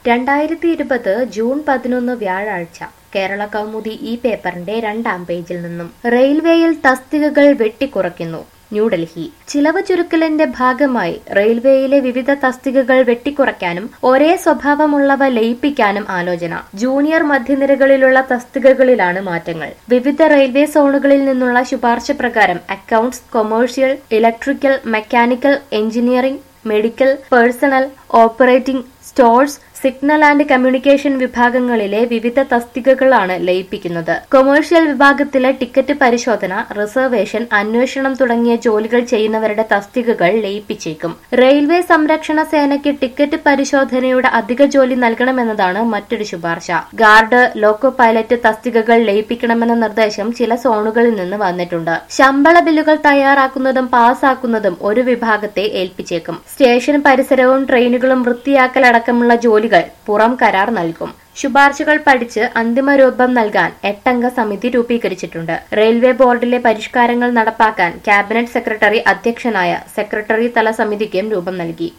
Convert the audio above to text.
2020 June 11 വ്യാഴാഴ്ച കേരള കൗമുദി ഈ പേപ്പറിന്റെ 2-ാം പേജിൽ നിന്നും റെയിൽവേയിൽ തസ്തികകൾ വെട്ടിക്കുറയ്ക്കുന്നു. ന്യൂഡൽഹി. ചിലവ് ചുരുക്കലിന്റെ ഭാഗമായി റെയിൽവേയിലെ വിവിധ തസ്തികകൾ വെട്ടിക്കുറയ്ക്കാനും ഒരേ സ്വഭാവമുള്ളവ ലയിപ്പിക്കാനും ആലോചന. ജൂനിയർ മധ്യനിരകളിലുള്ള തസ്തികകളിലാണ് മാറ്റങ്ങൾ. വിവിധ റെയിൽവേ സോണുകളിൽ നിന്നുള്ള ശുപാർശ പ്രകാരം accounts, commercial, electrical, mechanical, engineering, medical, personnel, operating, stores, signal and communication വിഭാഗങ്ങളിലെ വിവിധ തസ്തികകളാണ് ലയിപ്പിക്കുന്നത്. കൊമേഴ്സ്യൽ വിഭാഗത്തിലെ ടിക്കറ്റ് പരിശോധന, റിസർവേഷൻ, അന്വേഷണം തുടങ്ങിയ ജോലികൾ ചെയ്യുന്നവരുടെ തസ്തികകൾ ലയിപ്പിച്ചേക്കും. റെയിൽവേ സംരക്ഷണ സേനയ്ക്ക് ടിക്കറ്റ് പരിശോധനയുടെ അധിക ജോലി നൽകണമെന്നതാണ് മറ്റൊരു ശുപാർശ. ഗാർഡ്, ലോക്കോ പൈലറ്റ് തസ്തികകൾ ലയിപ്പിക്കണമെന്ന നിർദ്ദേശം ചില സോണുകളിൽ നിന്ന് വന്നിട്ടുണ്ട്. ശമ്പള ബില്ലുകൾ തയ്യാറാക്കുന്നതും പാസ്സാക്കുന്നതും ഒരു വിഭാഗത്തെ ഏൽപ്പിച്ചേക്കും. സ്റ്റേഷൻ പരിസരവും ട്രെയിനുകളും വൃത്തിയാക്കലടക്കമുള്ള ജോലികൾ പുറം കരാർ നൽകും. ശുപാർശകൾ പഠിച്ച് അന്തിമ രൂപം നൽകാൻ 8-അംഗ സമിതി രൂപീകരിച്ചിട്ടുണ്ട്. റെയിൽവേ ബോർഡിലെ പരിഷ്കാരങ്ങൾ നടപ്പാക്കാൻ ക്യാബിനറ്റ് സെക്രട്ടറി അധ്യക്ഷനായ സെക്രട്ടറി തല സമിതിക്കും രൂപം നൽകി.